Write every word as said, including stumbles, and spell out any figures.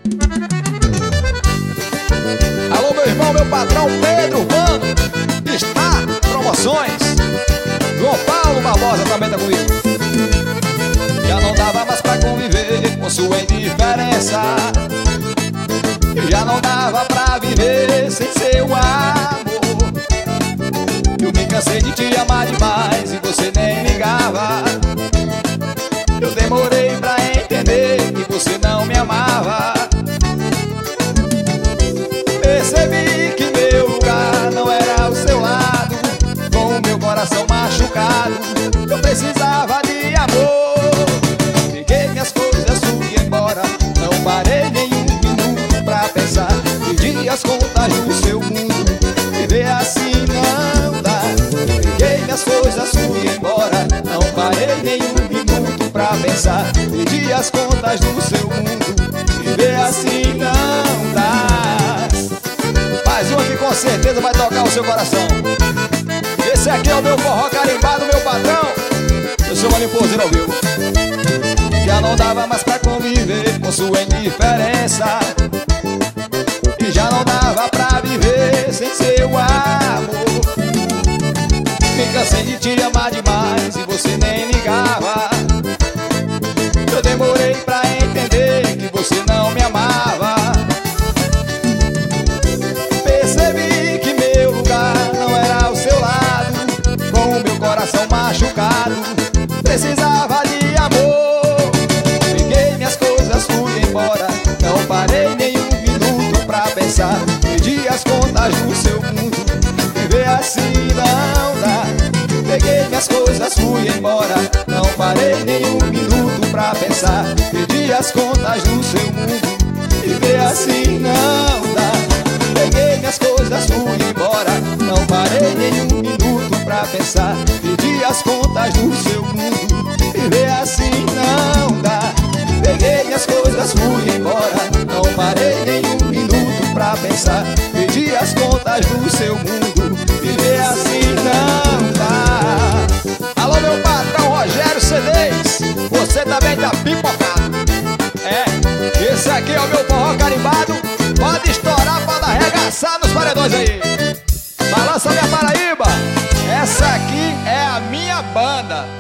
Alô, meu irmão, meu patrão Pedro Urbano, está promoções. João Paulo Barbosa também tá comigo. Já não dava mais pra conviver com sua indiferença. Já não dava pra viver sem seu amor. Eu me cansei de te amar demais e você nem ligava. Eu demorei pra entender que você não me amava. Percebi que meu lugar não era ao seu lado. Com o meu coração machucado, eu precisava de amor. Peguei minhas coisas, fui embora. Não parei nenhum minuto pra pensar. Pedi as contas do seu mundo. Viver assim não dá. Peguei minhas coisas, fui embora. Não parei nenhum minuto pra pensar. Pedi as contas do seu mundo. Viver assim não dá. Mais uma que com certeza vai tocar o seu coração. Esse aqui é o meu forró carimbado, meu patrão. Eu sou uma limposeira ao vivo. Já não dava mais pra conviver com sua indiferença. E já não dava pra viver sem seu amor. Me cansei de te amar demais e você nem ligava. Eu demorei pra entender que você não me amava. Percebi que meu lugar não era ao seu lado. Com o meu coração machucado, precisava de amor. Peguei minhas coisas, fui embora. Não parei nenhum minuto pra pensar. Pedi as contas do seu mundo. Viver assim não dá. Peguei minhas coisas, fui embora. Não parei nenhum minuto pra pensar. Pedi as contas do seu mundo. Viver assim não dá. Peguei minhas coisas, fui embora. Não parei nenhum minuto pra pensar. Pedi as contas do seu mundo. Viver assim não dá. Peguei minhas coisas, fui embora. Não parei nenhum minuto pra pensar. Pedi as contas do seu mundo. Viver assim não dá. Alô, meu patrão Rogério Cedês, você também tá pipocado. É, esse aqui é o meu forró carimbado. Pode estourar, pode arregaçar nos paredões aí. Balança minha Paraíba. Essa aqui é a minha banda.